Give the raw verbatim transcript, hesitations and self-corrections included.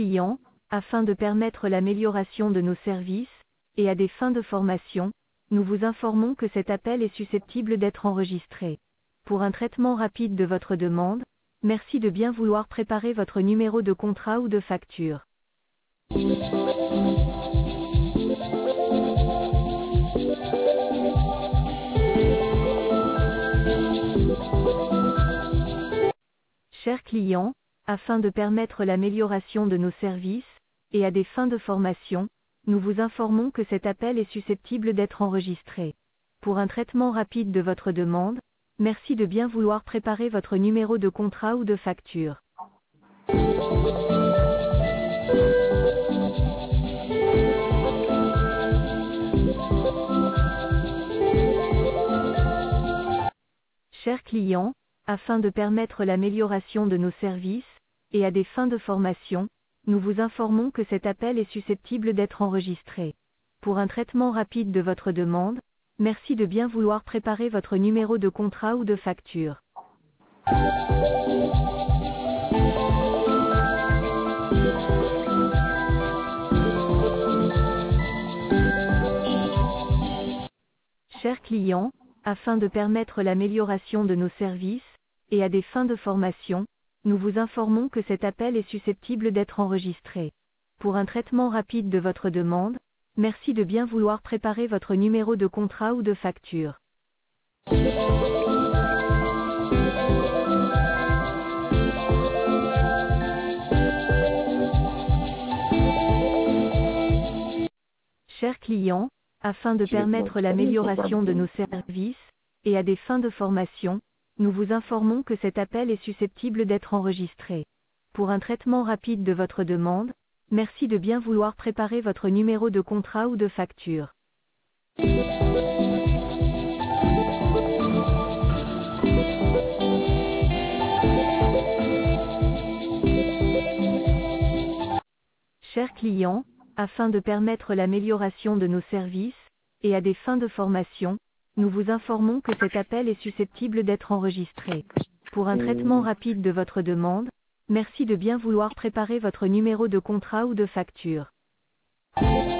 clients, afin de permettre l'amélioration de nos services, et à des fins de formation, nous vous informons que cet appel est susceptible d'être enregistré. Pour un traitement rapide de votre demande, merci de bien vouloir préparer votre numéro de contrat ou de facture. Chers clients, afin de permettre l'amélioration de nos services, et à des fins de formation, nous vous informons que cet appel est susceptible d'être enregistré. Pour un traitement rapide de votre demande, merci de bien vouloir préparer votre numéro de contrat ou de facture. Chers clients, afin de permettre l'amélioration de nos services, et à des fins de formation, nous vous informons que cet appel est susceptible d'être enregistré. Pour un traitement rapide de votre demande, merci de bien vouloir préparer votre numéro de contrat ou de facture. Chers clients, afin de permettre l'amélioration de nos services, et à des fins de formation, nous vous informons que cet appel est susceptible d'être enregistré. Pour un traitement rapide de votre demande, merci de bien vouloir préparer votre numéro de contrat ou de facture. Chers clients, afin de permettre l'amélioration de nos services, et à des fins de formation, nous vous informons que cet appel est susceptible d'être enregistré. Pour un traitement rapide de votre demande, merci de bien vouloir préparer votre numéro de contrat ou de facture. Chers clients, afin de permettre l'amélioration de nos services, et à des fins de formation, nous vous informons que cet appel est susceptible d'être enregistré. Pour un traitement rapide de votre demande, merci de bien vouloir préparer votre numéro de contrat ou de facture.